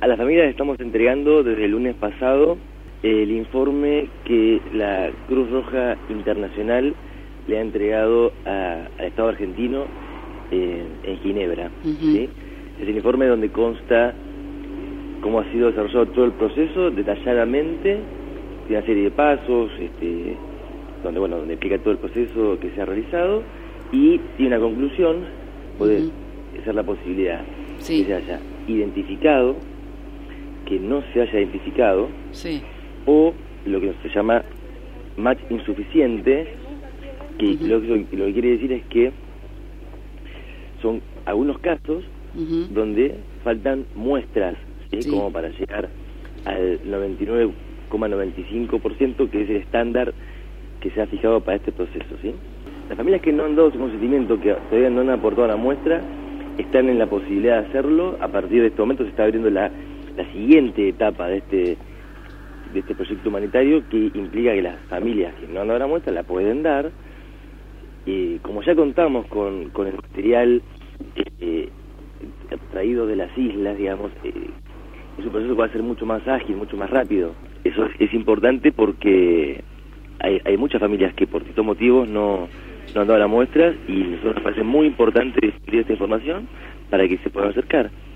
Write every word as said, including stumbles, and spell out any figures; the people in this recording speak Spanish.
A las familias estamos entregando desde el lunes pasado el informe que la Cruz Roja Internacional le ha entregado a, al Estado argentino eh, en Ginebra. Uh-huh. ¿Sí? Es el informe donde consta cómo ha sido desarrollado todo el proceso detalladamente, tiene una serie de pasos, este, donde bueno, donde explica todo el proceso que se ha realizado y tiene una conclusión, puede uh-huh. ser la posibilidad sí. que se haya identificado, que no se haya identificado, sí. o lo que se llama match insuficiente, que uh-huh. lo, lo, lo que quiere decir es que son algunos casos uh-huh. donde faltan muestras, ¿sí? Sí. como para llegar al noventa y nueve coma noventa y cinco por ciento, que es el estándar que se ha fijado para este proceso, ¿sí? Las familias que no han dado su consentimiento, que todavía no han aportado la muestra, están en la posibilidad de hacerlo. A partir de este momento se está abriendo la, la siguiente etapa de este de este proyecto humanitario, que implica que las familias que no han dado la muestra la pueden dar. Eh, como ya contamos con, con el material eh, traído de las islas, digamos, eh, es un proceso que va a ser mucho más ágil, mucho más rápido. Eso es, es importante porque hay, hay muchas familias que por distintos motivos no, no han dado la muestra, y nosotros nos parece muy importante difundir esta información para que se puedan acercar.